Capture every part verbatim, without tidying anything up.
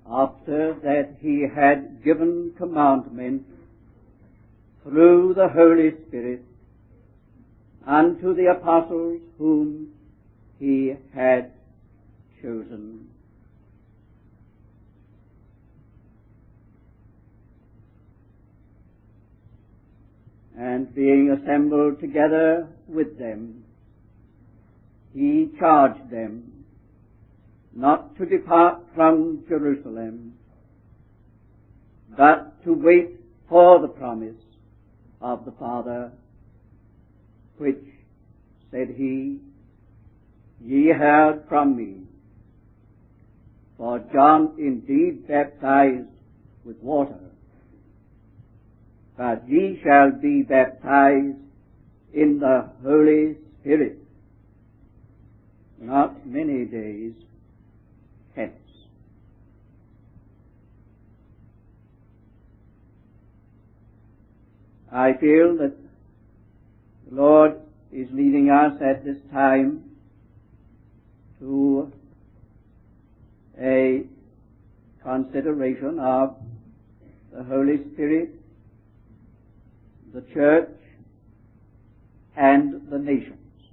after that he had given commandment through the Holy Spirit unto the apostles whom he had chosen. And being assembled together with them, he charged them not to depart from Jerusalem, but to wait for the promise of the Father, which, said he, ye heard from me. For John indeed baptized with water, but ye shall be baptized in the Holy Spirit not many days hence. I feel that the Lord is leading us at this time to a consideration of the Holy Spirit, the church, and the nations.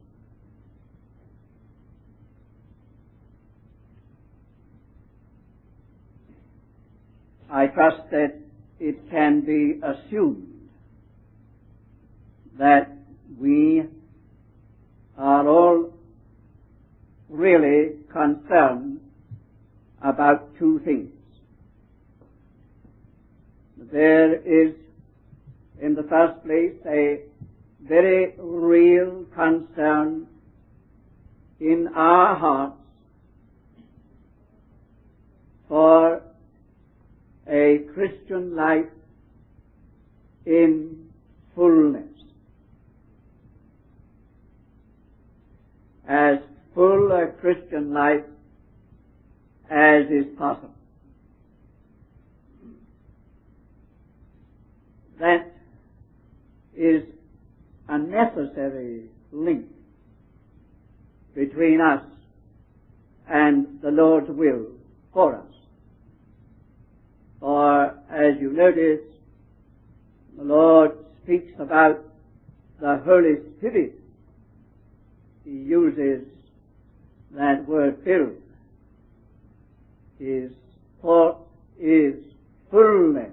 I trust that it can be assumed that we are all really concerned about two things. There is, in the first place, a very real concern in our hearts for a Christian life in fullness. As full a Christian life as is possible. That is a necessary link between us and the Lord's will for us. For, as you notice, the Lord speaks about the Holy Spirit. He uses that word filled. His thought is fullness.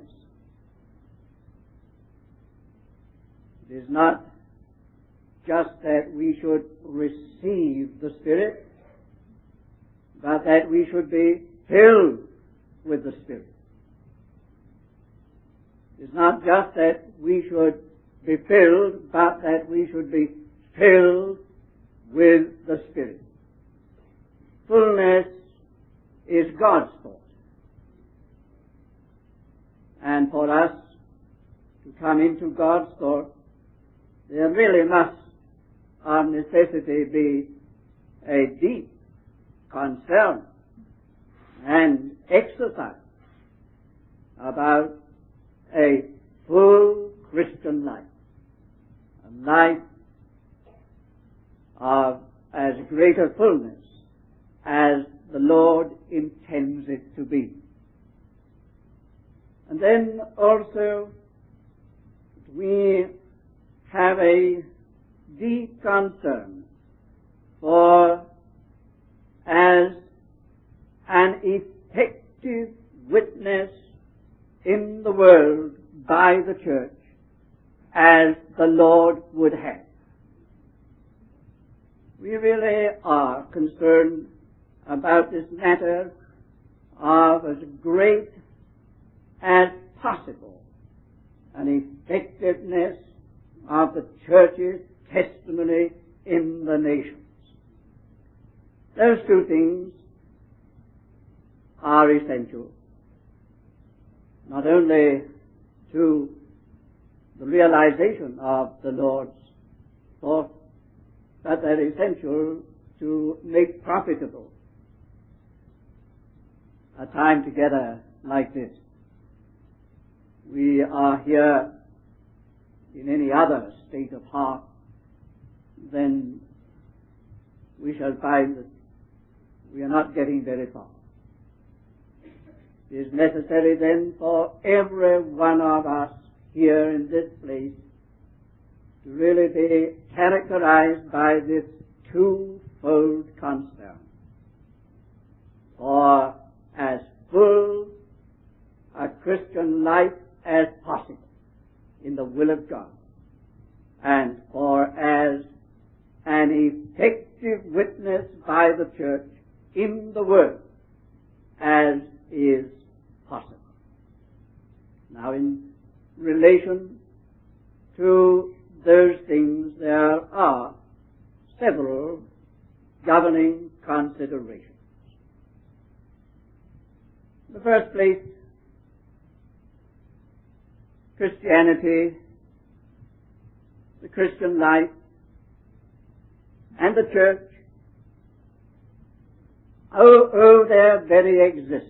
It is not just that we should receive the Spirit, but that we should be filled with the Spirit. It's not just that we should be filled, but that we should be filled with the Spirit. Fullness is God's thought. And for us to come into God's thought, there really must of necessity be a deep concern and exercise about a full Christian life, a life of as great a fullness as the Lord intends it to be. And then also we have a deep concern for as an effective witness in the world by the church as the Lord would have. We really are concerned about this matter of as great as possible an effectiveness of the church's testimony in the nations. Those two things are essential, not only to the realization of the Lord's thought, but they're essential to make profitable a time together like this. We are here in any other state of heart, then we shall find that we are not getting very far. It is necessary then for every one of us here in this place to really be characterized by this twofold concern. For as full a Christian life as possible in the will of God, and for as an effective witness by the church in the world as is possible. Now, in relation to those things, there are several governing considerations. In the first place, Christianity, the Christian life, and the church owe, owe their very existence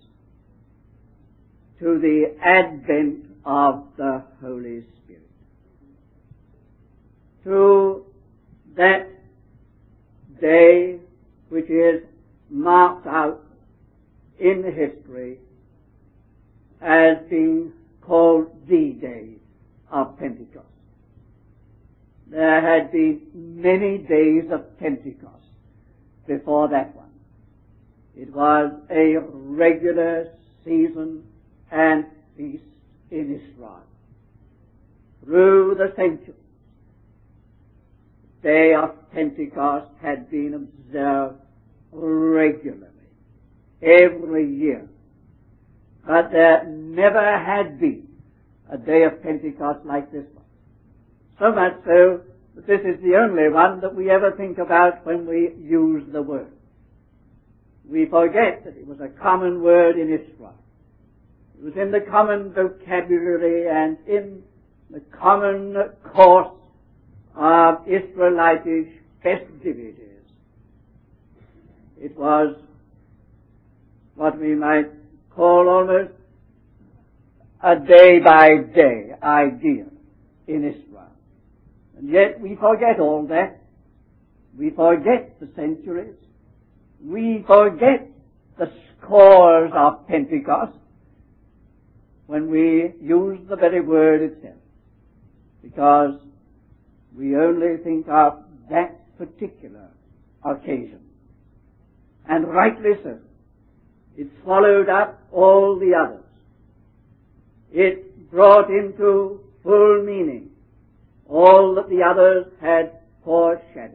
to the advent of the Holy Spirit, to that day which is marked out in history as being called the day of Pentecost. There had been many days of Pentecost before that one. It was a regular season and feast in Israel. Through the centuries, the day of Pentecost had been observed regularly, every year. But there never had been a day of Pentecost like this one. So much so that this is the only one that we ever think about when we use the word. We forget that it was a common word in Israel. It was in the common vocabulary and in the common course of Israelitish festivities. It was what we might call almost a day-by-day idea in Israel. And yet we forget all that. We forget the centuries. We forget the scores of Pentecost when we use the very word itself, because we only think of that particular occasion. And rightly so. It swallowed up all the others. It brought into full meaning all that the others had foreshadowed.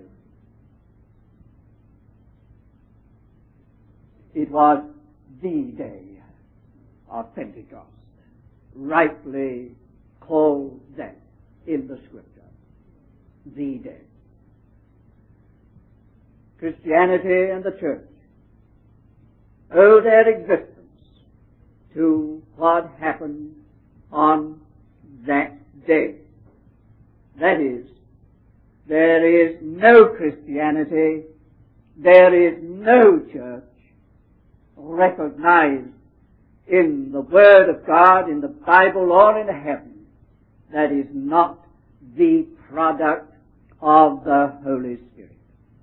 It was the day of Pentecost, rightly called that in the Scripture. The day. Christianity and the church owe their existence to what happened on that day. That is, there is no Christianity, there is no church recognized in the Word of God, in the Bible, or in heaven, that is not the product of the Holy Spirit.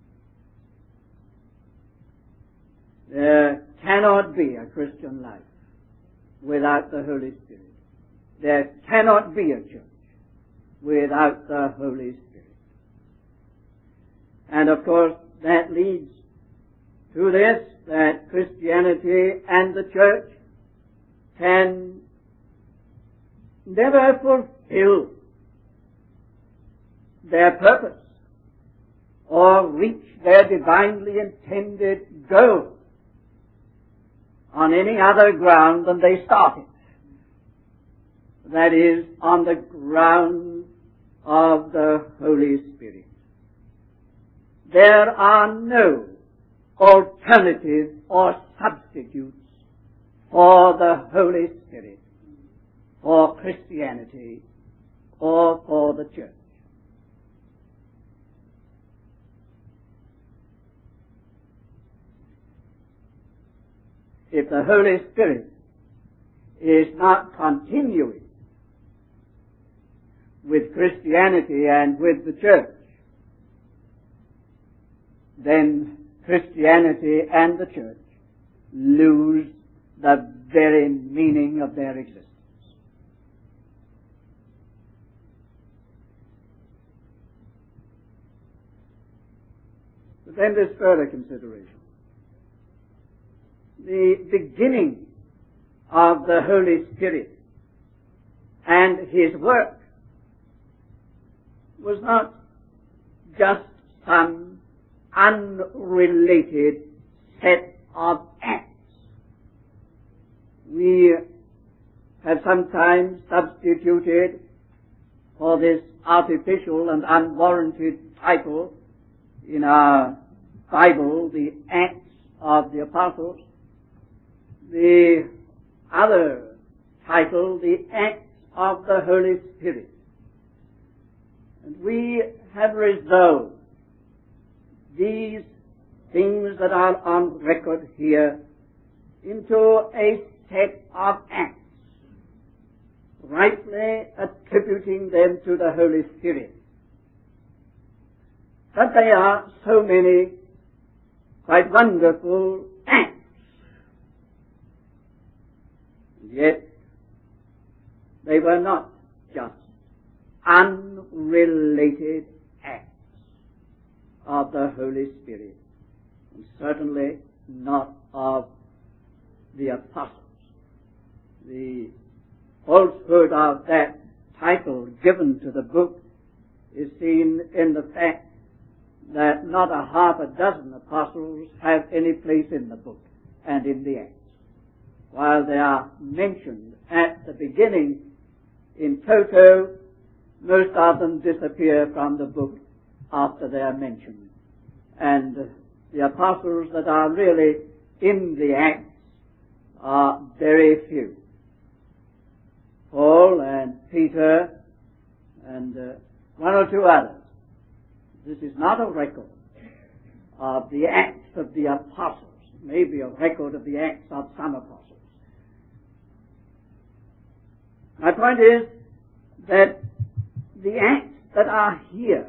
There cannot be a Christian life without the Holy Spirit. There cannot be a church without the Holy Spirit. And of course, that leads to this, that Christianity and the church can never fulfill their purpose or reach their divinely intended goal on any other ground than they started. That is, on the ground of the Holy Spirit. There are no alternatives or substitutes for the Holy Spirit, for Christianity, or for the church. If the Holy Spirit is not continuing with Christianity and with the church, then Christianity and the church lose the very meaning of their existence. But then there's further consideration. The beginning of the Holy Spirit and His work was not just some unrelated set of acts. We have sometimes substituted for this artificial and unwarranted title in our Bible, the Acts of the Apostles, the other title, the Acts of the Holy Spirit. And we have resolved these things that are on record here into a set of acts, rightly attributing them to the Holy Spirit. But they are so many quite wonderful acts. Yet they were not just unrelated acts of the Holy Spirit, and certainly not of the apostles. The falsehood of that title given to the book is seen in the fact that not a half a dozen apostles have any place in the book and in the Acts. While they are mentioned at the beginning in toto, most of them disappear from the book after they are mentioned. And the apostles that are really in the Acts are very few. Paul and Peter and uh, one or two others. This is not a record of the Acts of the apostles. Maybe a record of the Acts of some apostles. My point is that the Acts that are here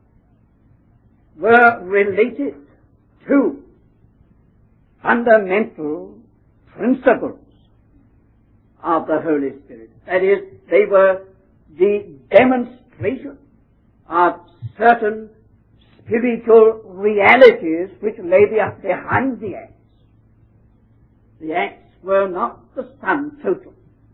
were related to fundamental principles of the Holy Spirit. That is, they were the demonstration of certain spiritual realities which lay behind the Acts. The Acts were not the sum total.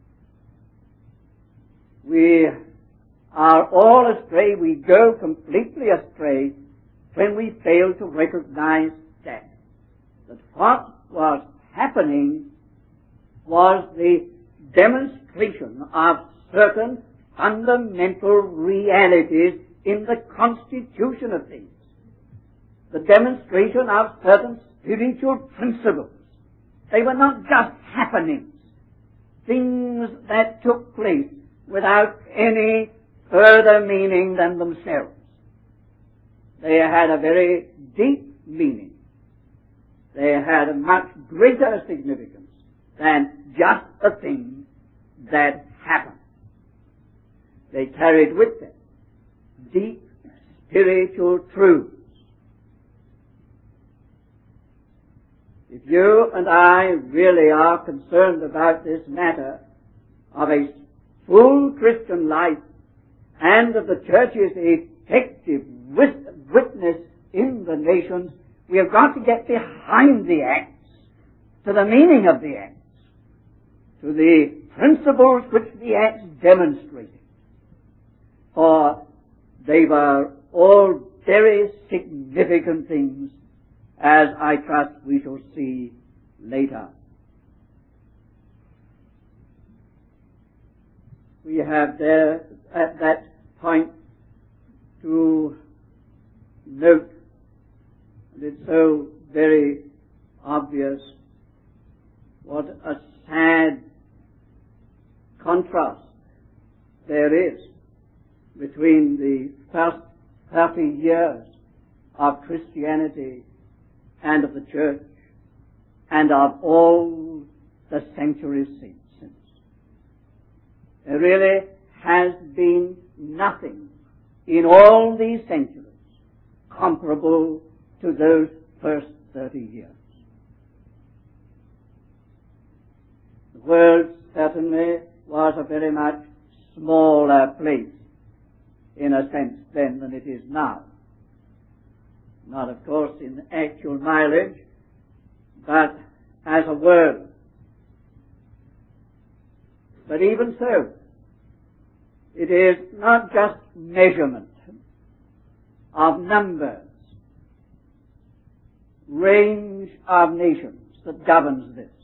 We are all astray, we go completely astray when we fail to recognize that. That what was happening was the demonstration of certain fundamental realities in the constitution of things. The demonstration of certain spiritual principles. They were not just happenings, things that took place without any further meaning than themselves. They had a very deep meaning. They had a much greater significance than just a thing that happened. They carried with them deep spiritual truths. If you and I really are concerned about this matter of a full Christian life and of the church's effective witness in the nations, we have got to get behind the Acts, to the meaning of the Acts, to the principles which the Acts demonstrated. For they were all very significant things, as I trust we shall see later. We have there at that point to note, and it's so very obvious, what a sad contrast there is between the first thirty years of Christianity and of the church and of all the centuries since. There really has been nothing in all these centuries comparable to those first thirty years. world certainly was a very much smaller place, in a sense, then than it is now. Not, of course, in actual mileage, but as a world. But even so, it is not just measurement of numbers, range of nations that governs this.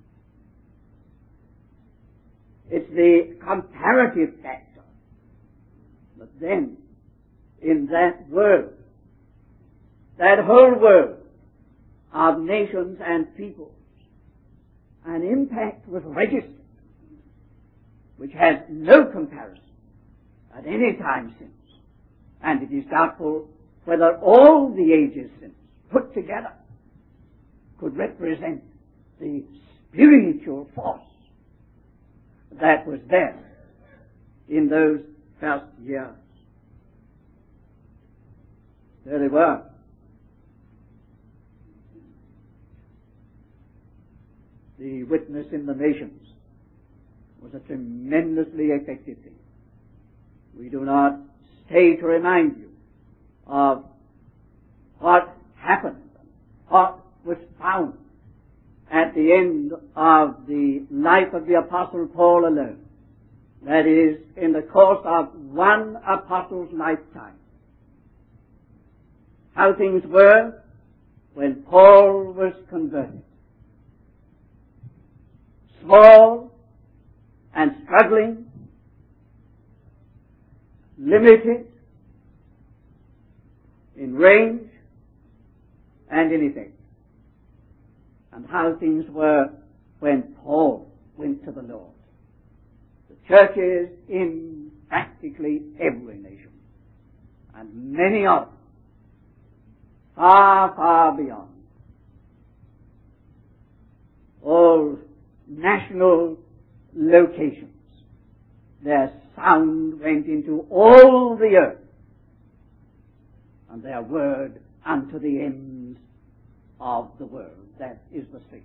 It's the comparative factor. But then, in that world, that whole world of nations and peoples, an impact was registered which has no comparison at any time since. And it is doubtful whether all the ages since, put together, could represent the spiritual force that was there in those first years. There they were. The witness in the nations was a tremendously effective thing. We do not stay to remind you of what happened, what was found at the end of the life of the Apostle Paul alone. That is, in the course of one apostle's lifetime. How things were when Paul was converted. Small and struggling, limited in range and in effect. And how things were when Paul went to the Lord. The churches in practically every nation, and many of them, far, far beyond all national locations. Their sound went into all the earth, and their word unto the ends of the world. That is the statement.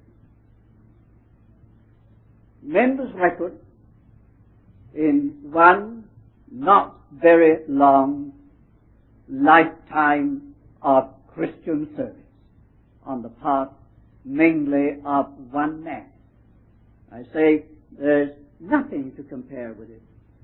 Tremendous record in one not very long lifetime of Christian service on the part mainly of one man. I say there's nothing to compare with it.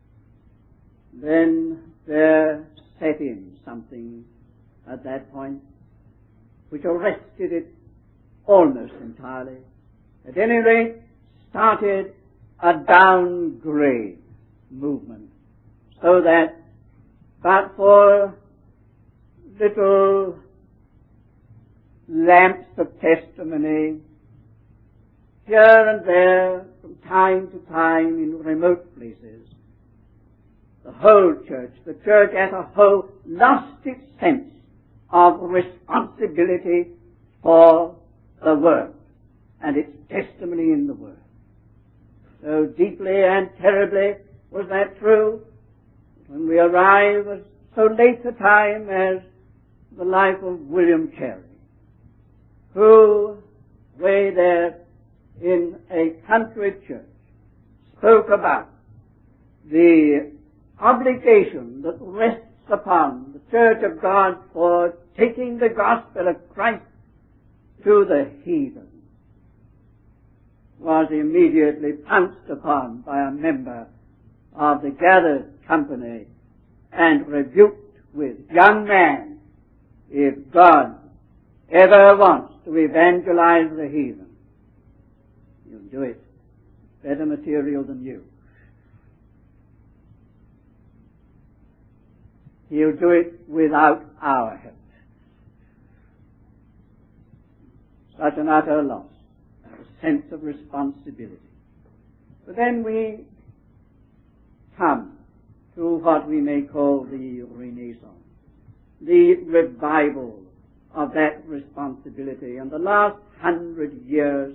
Then there set in something at that point which arrested it almost entirely. At any rate, started a downgrade movement, so that but for little lamps of testimony here and there from time to time in remote places, the whole church, the church as a whole, lost its sense of responsibility for the Word and its testimony in the Word. So deeply and terribly was that true when we arrive at so late a time as the life of William Carey, who, way there in a country church, spoke about the obligation that rests upon the Church of God for taking the gospel of Christ to the heathen, was immediately pounced upon by a member of the gathered company and rebuked with, "Young man, if God ever wants to evangelize the heathen, you'll do it. Better material than you. He'll do it without our help." Such an utter loss, a sense of responsibility. But then we come to what we may call the Renaissance, the revival of that responsibility. And the last hundred years,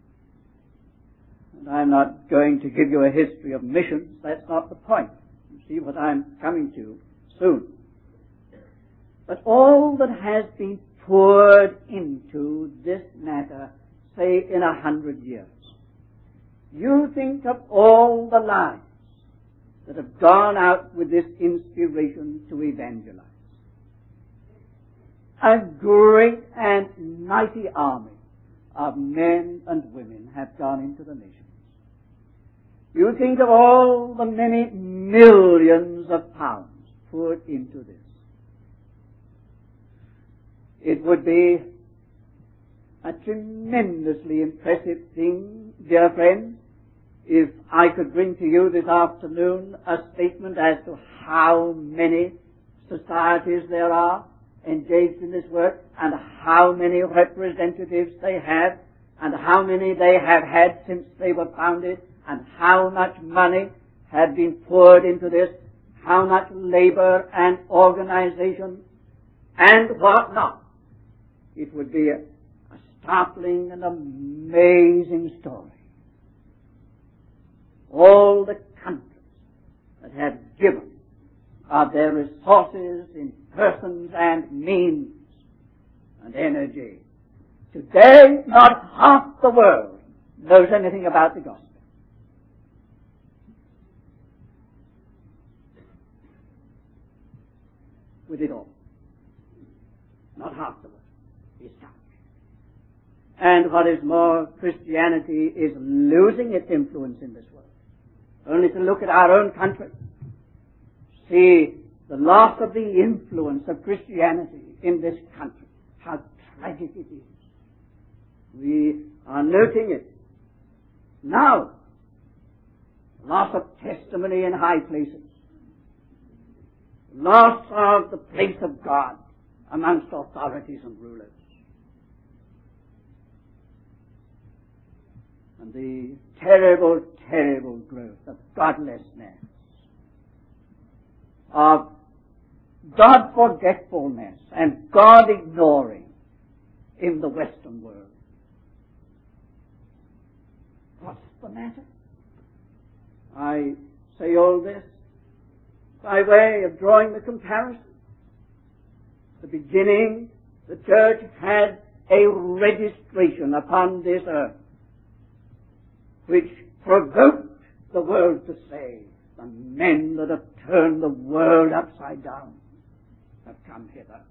and I'm not going to give you a history of missions, that's not the point. You see what I'm coming to soon. But all that has been poured into this matter, say in a hundred years, You think of all the lives that have gone out with this inspiration to evangelize. A great and mighty army of men and women have gone into the nations. You think of all the many millions of pounds poured into this. It would be a tremendously impressive thing, dear friends, if I could bring to you this afternoon a statement as to how many societies there are engaged in this work, and how many representatives they have, and how many they have had since they were founded, and how much money had been poured into this, how much labor and organization, and what not. It would be a, a startling and amazing story. All the countries that have given of their resources in persons and means and energy. Today, not half the world knows anything about the gospel. With it all. Not half the world is touched. And what is more, Christianity is losing its influence in this world. Only to look at our own country, see the loss of the influence of Christianity in this country. How tragic it is. We are noting it now. Loss of testimony in high places. Loss of the place of God amongst authorities and rulers. And the terrible, terrible growth of godlessness, of God-forgetfulness and God-ignoring in the Western world. What's the matter? I say all this by way of drawing the comparison. At the beginning, the church had a registration upon this earth which provoked the world to say, the men that have turned the world upside down have come hither.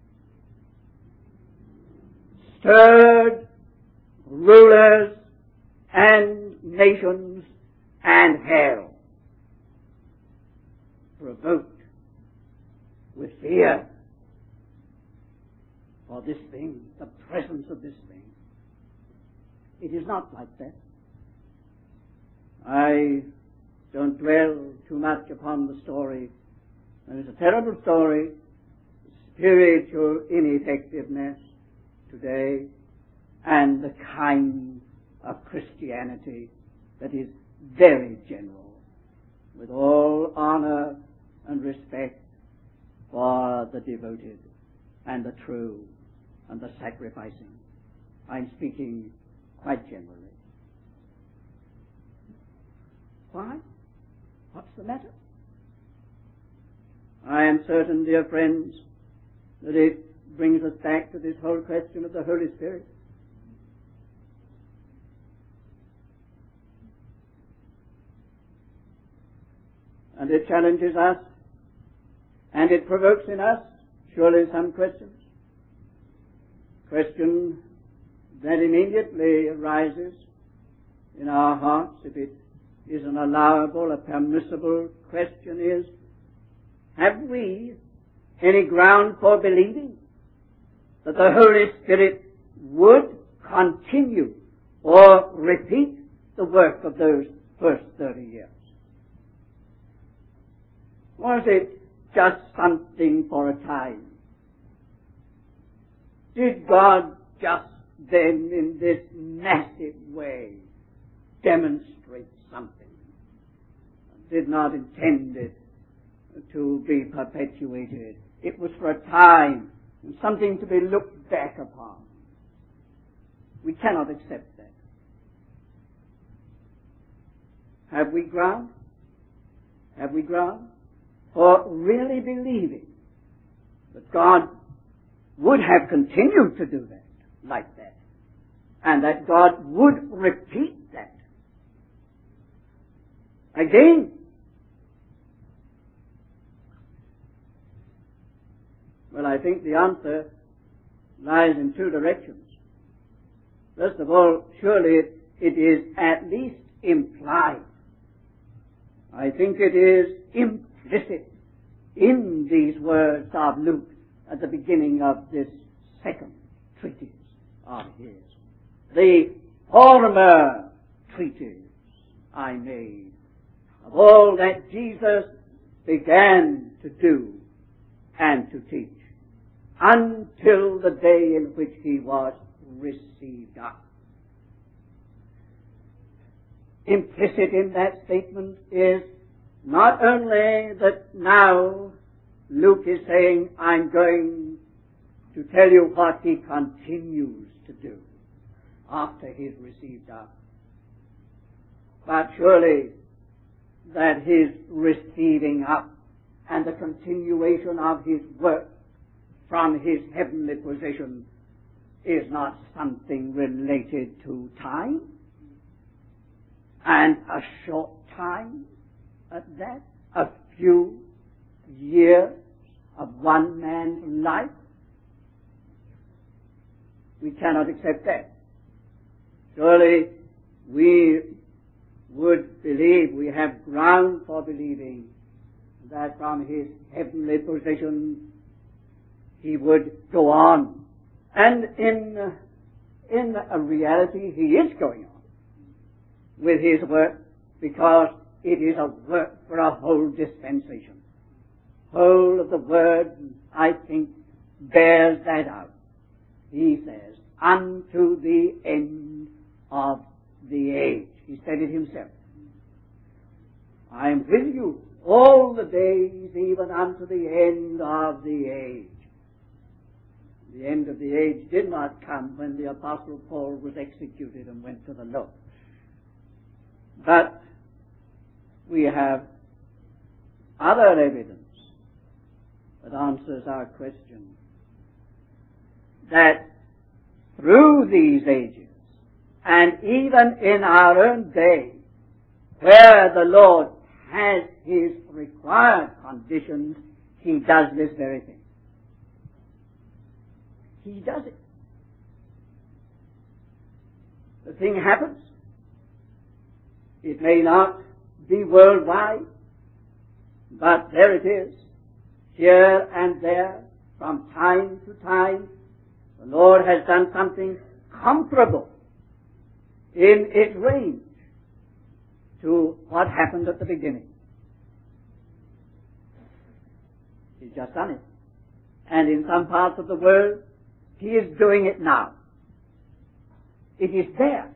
Stirred rulers and nations and hell. Provoked with fear for this thing, the presence of this thing. It is not like that. I don't dwell too much upon the story. It is a terrible story, spiritual ineffectiveness today, and the kind of Christianity that is very general, with all honor and respect for the devoted and the true and the sacrificing. I'm speaking quite generally. Why? What's the matter? I am certain, dear friends, that it brings us back to this whole question of the Holy Spirit. And it challenges us, and it provokes in us, surely, some questions. Question that immediately arises in our hearts, if it is an allowable, a permissible question, is, have we any ground for believing that the Holy Spirit would continue or repeat the work of those first thirty years? Was it just something for a time? Did God just then, in this massive way, demonstrate something? Did not intend it to be perpetuated. It was for a time, and something to be looked back upon. We cannot accept that. Have we ground? Have we ground for really believing that God would have continued to do that, like that, and that God would repeat that again. Well, I think the answer lies in two directions. First of all, surely it, it is at least implied. I think it is implicit in these words of Luke at the beginning of this second treatise of his. The former treatise I made of all that Jesus began to do and to teach until the day in which he was received up. Implicit in that statement is not only that now Luke is saying, I'm going to tell you what he continues to do after he's received up, but surely that his receiving up and the continuation of his work from his heavenly position is not something related to time, and a short time at that, a few years of one man's life. We cannot accept that. Surely we would believe, we have ground for believing that from his heavenly position he would go on. And in, in a reality he is going on with his work, because it is a work for a whole dispensation. Whole of the word, I think, bears that out. He says, unto the end of the age. He said it himself. I am with you all the days, even unto the end of the age. The end of the age did not come when the Apostle Paul was executed and went to the Lord. But we have other evidence that answers our question, that through these ages, and even in our own day, where the Lord has his required conditions, he does this very thing. He does it. The thing happens. It may not be worldwide, but there it is, here and there, from time to time. The Lord has done something comparable in its range to what happened at the beginning. He's just done it. And in some parts of the world, he is doing it now. It is there.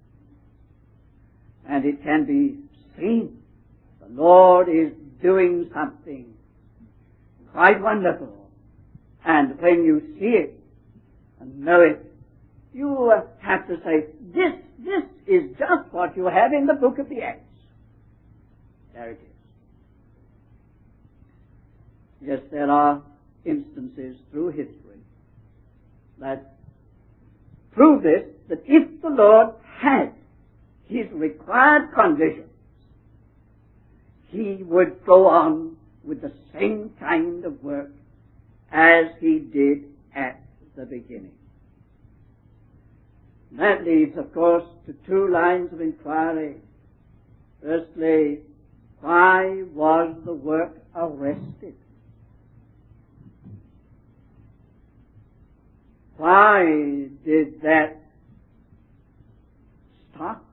And it can be seen. The Lord is doing something quite wonderful. And when you see it and know it, you have to say, this, this is just what you have in the book of the Acts. There it is. Yes, there are instances through history that prove this, that if the Lord had his required conditions, he would go on with the same kind of work as he did at the beginning. That leads, of course, to two lines of inquiry. Firstly, why was the work arrested? Why did that stop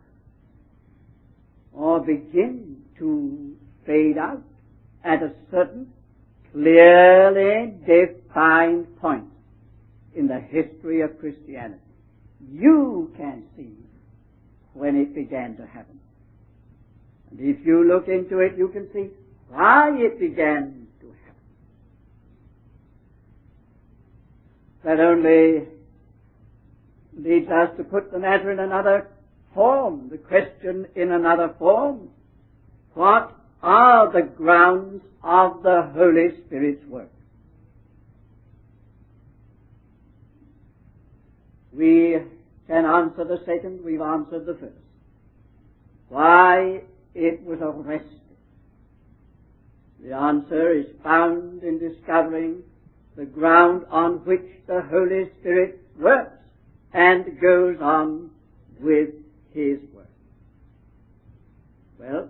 or begin to fade out at a certain clearly defined point in the history of Christianity? You can see when it began to happen. And if you look into it, you can see why it began to happen. That only leads us to put the matter in another form, the question in another form. What are the grounds of the Holy Spirit's work? We can answer the second, we've answered the first. Why it was arrested? The answer is found in discovering the ground on which the Holy Spirit works and goes on with His work. Well,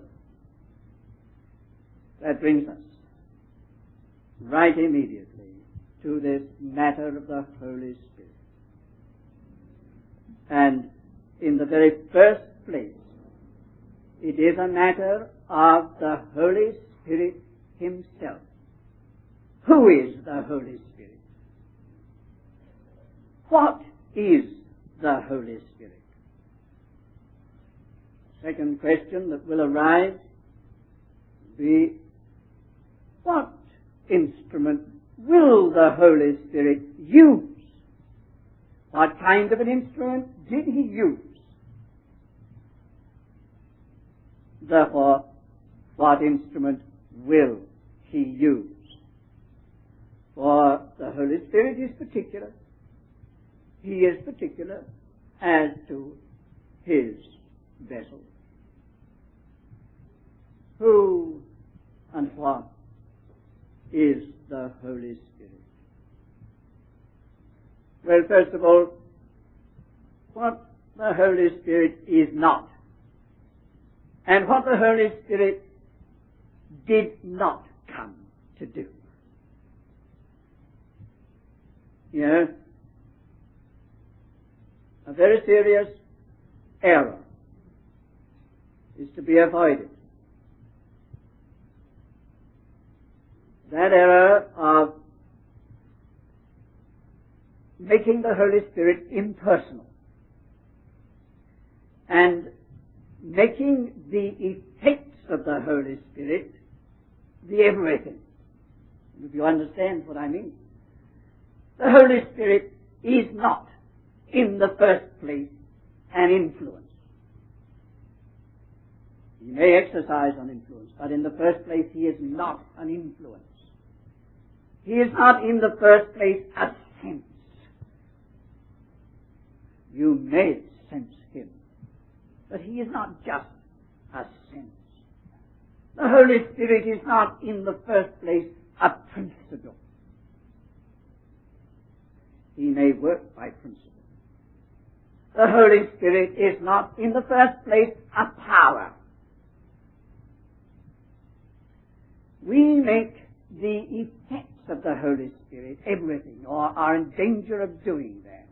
that brings us right immediately to this matter of the Holy Spirit. And in the very first place, it is a matter of the Holy Spirit Himself. Who is the Holy Spirit? What is the Holy Spirit? Second question that will arise will be, what instrument will the Holy Spirit use? What kind of an instrument did He use? Therefore, what instrument will He use? For the Holy Spirit is particular. He is particular as to His vessel. Who and what is the Holy Spirit? Well, first of all, what the Holy Spirit is not, and what the Holy Spirit did not come to do. Yes, a very serious error is to be avoided. That error of making the Holy Spirit impersonal and making the effects of the Holy Spirit the everything. If you understand what I mean. The Holy Spirit is not, in the first place, an influence. He may exercise an influence, but in the first place He is not an influence. He is not, in the first place, a sense. You may sense Him, but He is not just a sense. The Holy Spirit is not, in the first place, a principle. He may work by principle. The Holy Spirit is not, in the first place, a power. We make the effects of the Holy Spirit everything, or are in danger of doing that.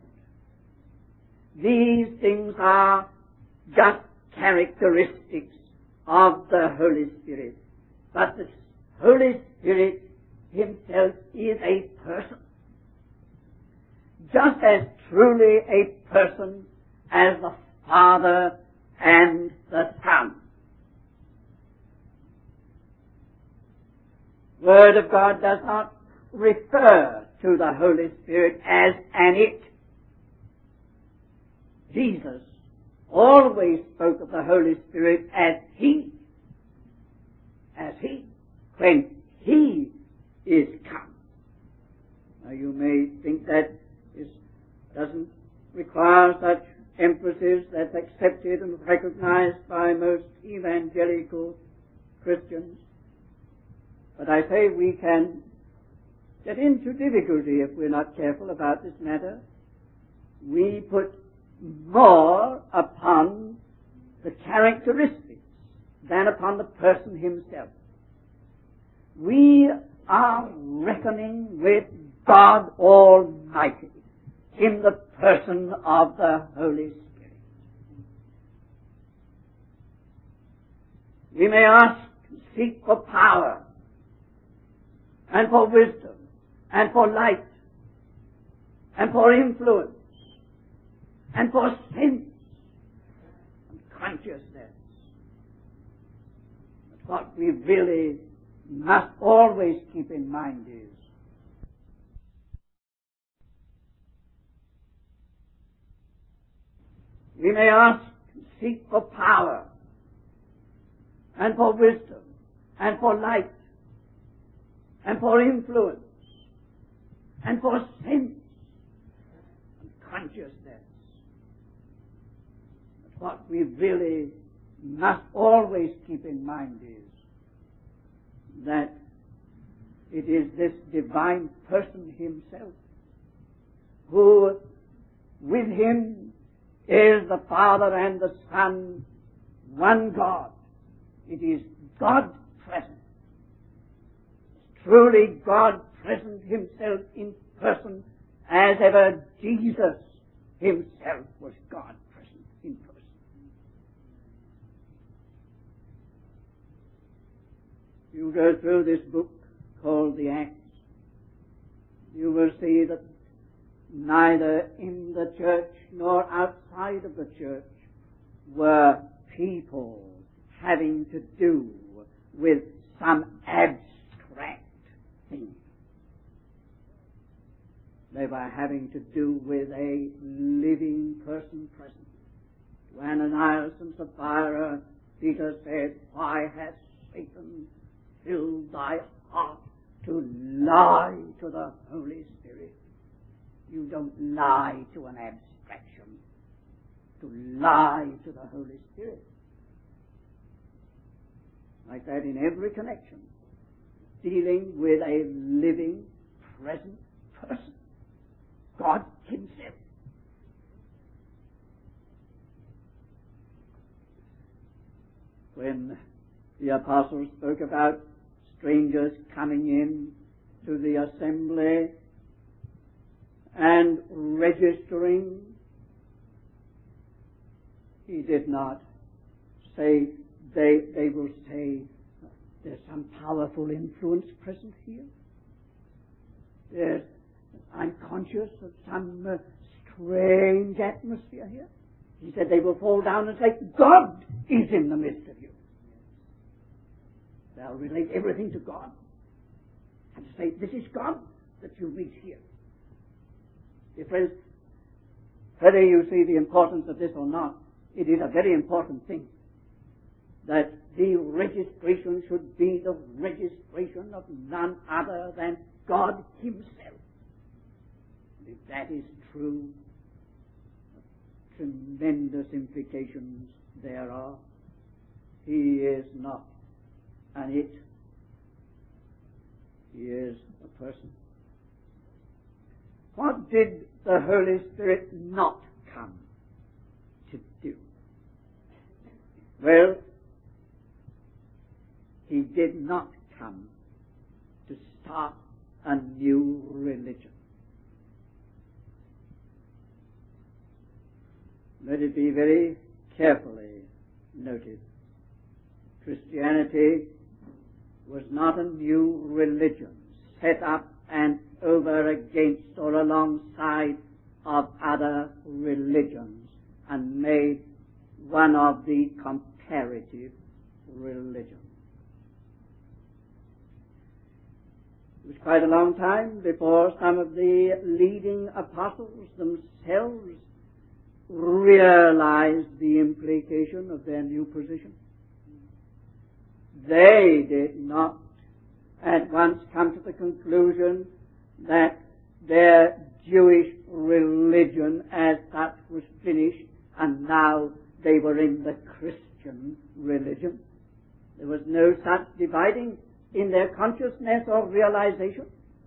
These things are just characteristics of the Holy Spirit. But the Holy Spirit Himself is a person. Just as truly a person as the Father and the Son. The Word of God does not refer to the Holy Spirit as an it. Jesus always spoke of the Holy Spirit as He, as He, when He is come. Now you may think that this doesn't require such emphasis, that's accepted and recognized by most evangelical Christians. But I say we can get into difficulty if we're not careful about this matter. We put more upon the characteristics than upon the person himself. We are reckoning with God Almighty in the person of the Holy Spirit. We may ask, seek for power, and for wisdom, and for light, and for influence, and for sense, and consciousness. But what we really must always keep in mind is we may ask, seek for power, and for wisdom, and for light, and for influence, and for sense, and consciousness. But what we really must always keep in mind is that it is this divine person himself who, with him, is the Father and the Son, one God. It is God present. Truly God present himself in person, as ever Jesus himself was God present in person. You go through this book called the Acts, you will see that neither in the church nor outside of the church were people having to do with some abstract thing. They were having to do with a living person present. To Ananias and Sapphira, Peter said, "Why has Satan filled thy heart to lie to the Holy Spirit?" You don't lie to an abstraction. To lie to the Holy Spirit. Like that in every connection. Dealing with a living, present person. God himself. When the apostles spoke about strangers coming in to the assembly and registering, he did not say, they, they will say, there's some powerful influence present here. There's, I'm conscious of some uh, strange atmosphere here. He said they will fall down and say, God is in the midst of you. They'll relate everything to God. And to say, this is God that you meet here. Dear friends, whether you see the importance of this or not, it is a very important thing that the registration should be the registration of none other than God himself. If that is true, tremendous implications there are. He is not an it. He is a person. What did the Holy Spirit not come to do? Well, he did not come to start a new religion. Let it be very carefully noted. Christianity was not a new religion set up and over against or alongside of other religions and made one of the comparative religions. It was quite a long time before some of the leading apostles themselves realized the implication of their new position. They did not at once come to the conclusion that their Jewish religion as such was finished and now they were in the Christian religion. There was no such dividing in their consciousness or realization.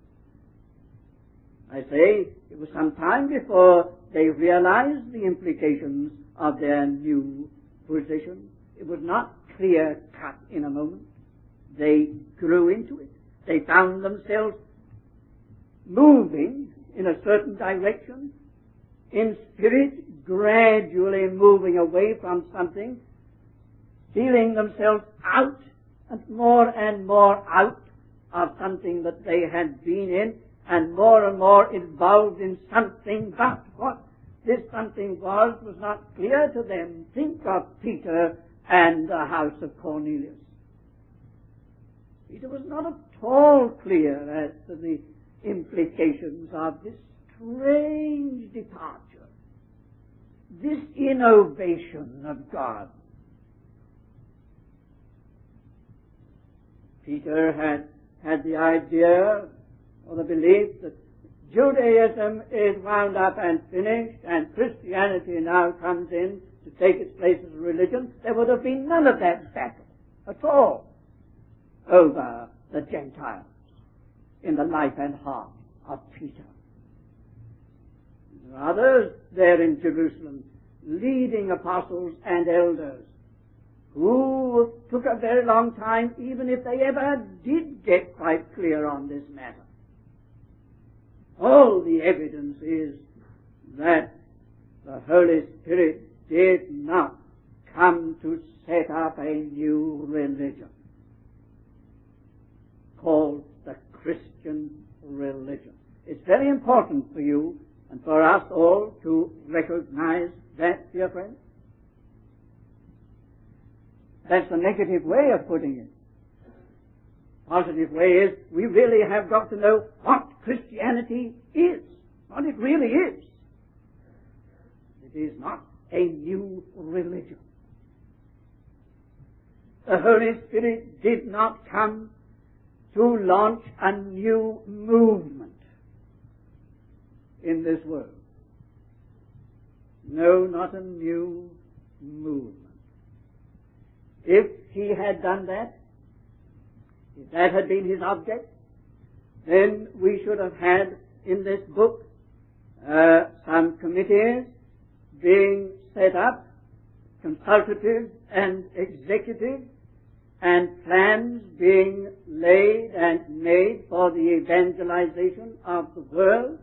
I say it was some time before they realized the implications of their new position. It was not clear cut in a moment. They grew into it. They found themselves moving in a certain direction, in spirit, gradually moving away from something, feeling themselves out and more and more out of something that they had been in, and more and more involved in something, but what this something was was not clear to them. Think of Peter and the house of Cornelius. Peter was not at all clear as to the implications of this strange departure, this innovation of God. Peter had had the idea or the belief that Judaism is wound up and finished and Christianity now comes in to take its place as a religion, there would have been none of that battle at all over the Gentiles in the life and heart of Peter. There are others there in Jerusalem, leading apostles and elders, who took a very long time, even if they ever did get quite clear on this matter. All the evidence is that the Holy Spirit did not come to set up a new religion called the Christian religion. It's very important for you and for us all to recognize that, dear friends. That's the negative way of putting it. Positive way is we really have got to know what Christianity is, what it really is. It is not a new religion. The Holy Spirit did not come to launch a new movement in this world. No, not a new movement. If he had done that, if that had been his object, then we should have had in this book uh, some committees being set up, consultative and executive, and plans being laid and made for the evangelization of the world.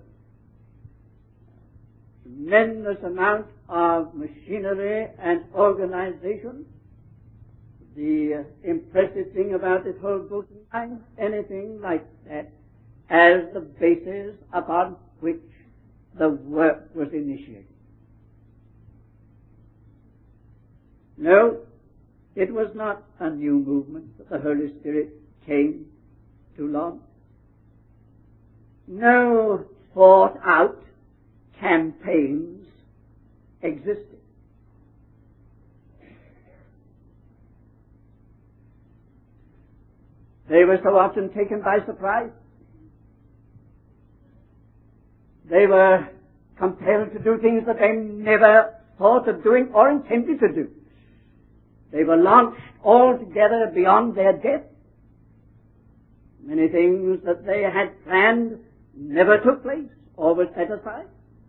Tremendous amount of machinery and organization. The uh, impressive thing about this whole book is anything like that as the basis upon which the work was initiated. No, it was not a new movement that the Holy Spirit came to launch. No thought out campaigns existed. They were so often taken by surprise. They were compelled to do things that they never thought of doing or intended to do. They were launched altogether beyond their depth. Many things that they had planned never took place or were set aside.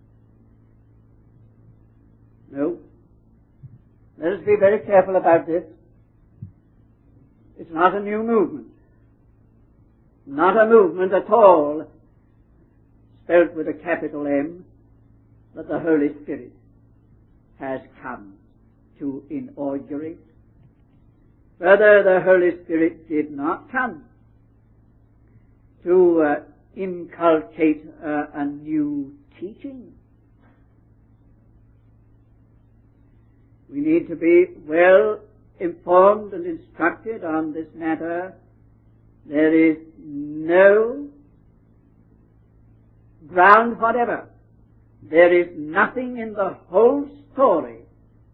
No. Let us be very careful about this. It's not a new movement. Not a movement at all, spelt with a capital M, that the Holy Spirit has come to inaugurate. Further, the Holy Spirit did not come to uh, inculcate uh, a new teaching. We need to be well informed and instructed on this matter. There is no ground whatever. There is nothing in the whole story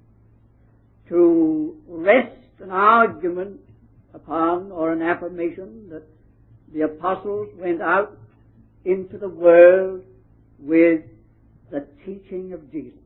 to rest an argument upon or an affirmation that the apostles went out into the world with the teaching of Jesus.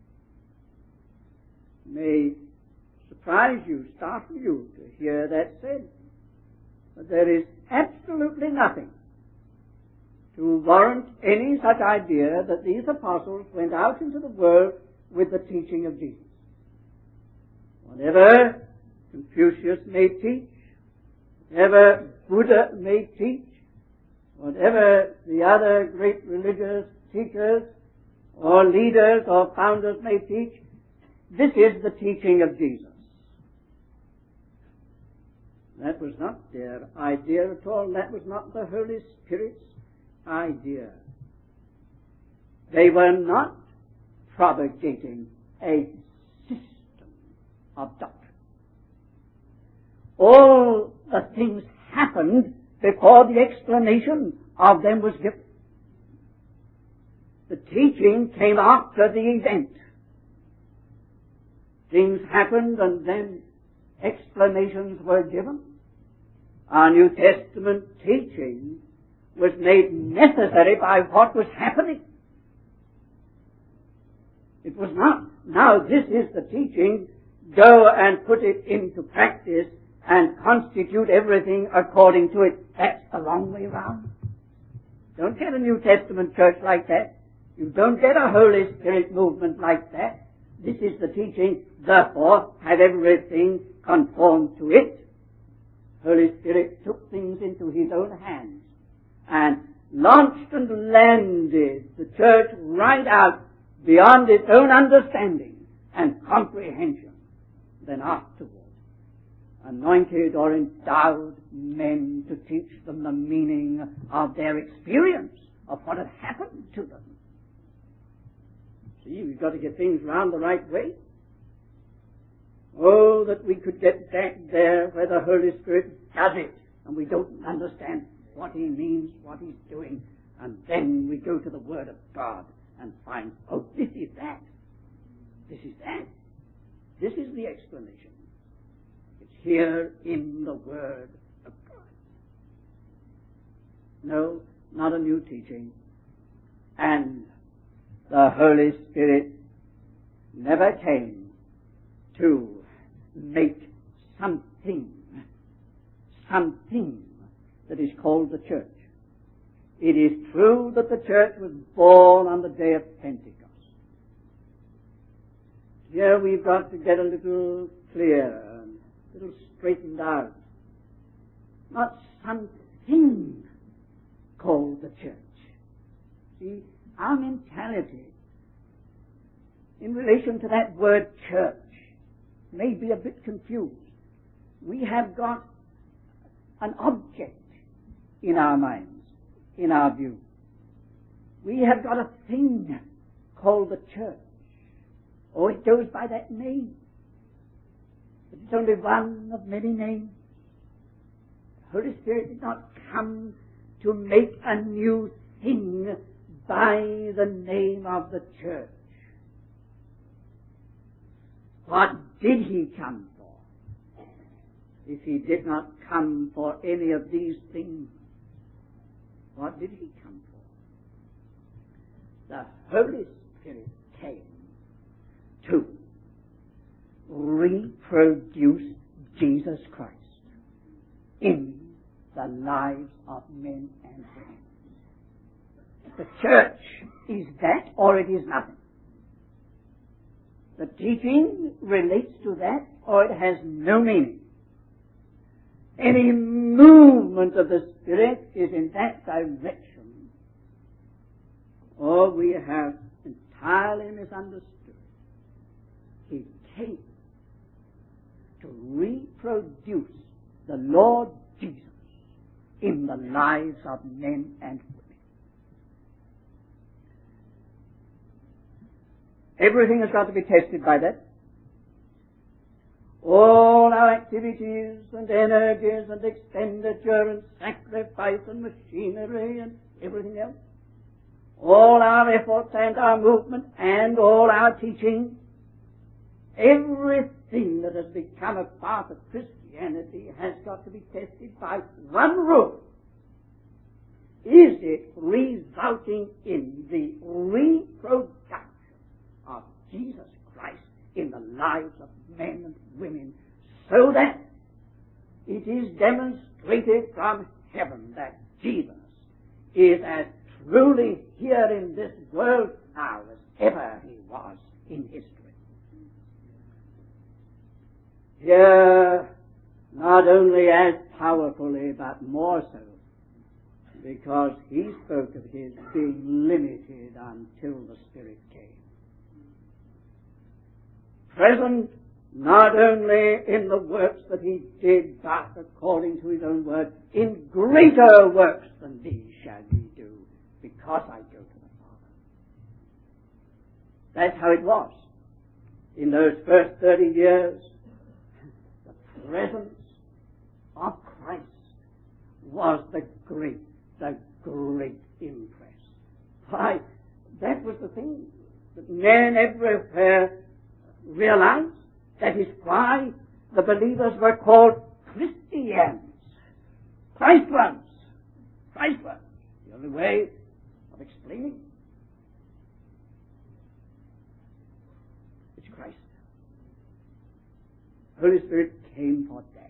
It may surprise you, startle you to hear that said. But there is absolutely nothing to warrant any such idea that these apostles went out into the world with the teaching of Jesus. Whatever Confucius may teach, whatever Buddha may teach, whatever the other great religious teachers or leaders or founders may teach, this is the teaching of Jesus. That was not their idea at all. That was not the Holy Spirit's idea. They were not propagating a system of doctrine. All the things happened before the explanation of them was given. The teaching came after the event. Things happened and then explanations were given. Our New Testament teaching was made necessary by what was happening. It was not now this is the teaching, go and put it into practice and constitute everything according to it. That's the wrong way round. Don't get a New Testament church like that. You don't get a Holy Spirit movement like that. This is the teaching, therefore have everything conformed to it. Holy Spirit took things into his own hands and launched and landed the church right out beyond its own understanding and comprehension. Then afterward, anointed or endowed men to teach them the meaning of their experience of what had happened to them. See, we've got to get things round the right way. Oh, that we could get back there where the Holy Spirit does it, and we don't understand what he means, what he's doing, and then we go to the Word of God and find, oh, this is that. This is that. This is the explanation. It's here in the Word of God. No, not a new teaching. And the Holy Spirit never came to make something, something that is called the church. It is true that the church was born on the day of Pentecost. Here we've got to get a little clearer, a little straightened out. Not something called the church. See, our mentality in relation to that word church may be a bit confused. We have got an object in our minds, in our view. We have got a thing called the church. Oh, it goes by that name. But it's only one of many names. The Holy Spirit did not come to make a new thing by the name of the church. What did he come for? If he did not come for any of these things, what did he come for? The Holy Spirit came to reproduce Jesus Christ in the lives of men and women. The church is that or it is nothing. The teaching relates to that or it has no meaning. Any movement of the Spirit is in that direction, or we have entirely misunderstood. He came to reproduce the Lord Jesus in the lives of men and women. Everything has got to be tested by that. All our activities and energies and expenditure and sacrifice and machinery and everything else, all our efforts and our movement and all our teaching, everything that has become a part of Christianity has got to be tested by one rule. Is it resulting in the reproduction of Jesus Christ in the lives of men and women, so that it is demonstrated from heaven that Jesus is as truly here in this world now as ever he was in history. Here, not only as powerfully, but more so, because he spoke of his being limited until the Spirit came. Present not only in the works that he did, but according to his own word, in greater works than these shall ye do, because I go to the Father. That's how it was. In those first thirty years, the presence of Christ was the great, the great impress. Why, that was the thing that men everywhere realized. That is why the believers were called Christians. Christ ones. Christ ones. The only way of explaining. It's Holy Spirit came for that.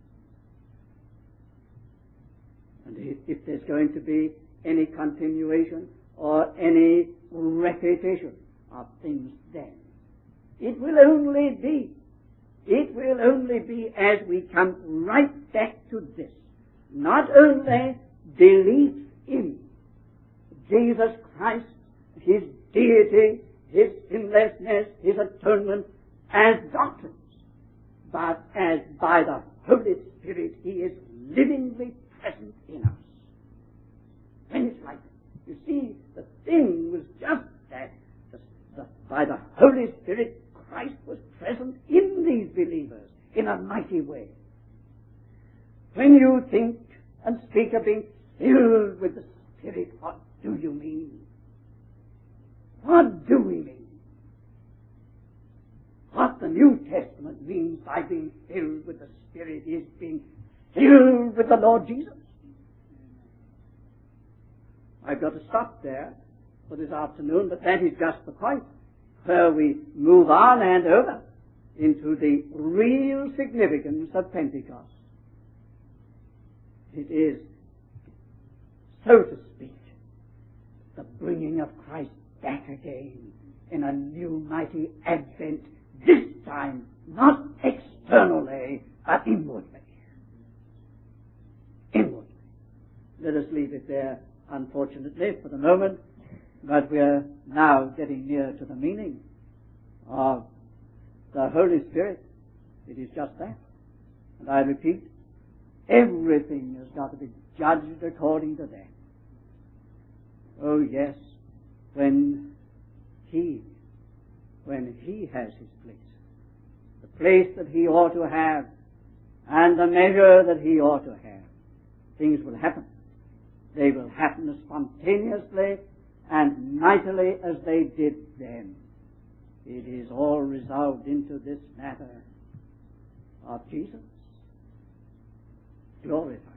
And if there's going to be any continuation or any repetition of things then, it will only be, it will only be as we come right back to this. Not only belief in Jesus Christ, His deity, His sinlessness, His atonement as doctrines, but as by the Holy Spirit He is livingly present in us. When it's like that. You see, the thing was just that. The, the, by the Holy Spirit, Christ was present in these believers in a mighty way. When you think and speak of being filled with the Spirit, what do you mean? What do we mean? What the New Testament means by being filled with the Spirit is being filled with the Lord Jesus. I've got to stop there for this afternoon, but that is just the point where we move on and over into the real significance of Pentecost. It is, so to speak, the bringing of Christ back again in a new mighty advent, this time not externally, but inwardly. Inwardly. Let us leave it there, unfortunately, for the moment, but we are now getting near to the meaning of the Holy Spirit. It is just that. And I repeat, everything has got to be judged according to that. Oh yes, when He, when He has His place, the place that He ought to have, and the measure that He ought to have, things will happen. They will happen as spontaneously and mightily as they did then. It is all resolved into this matter of Jesus glorified.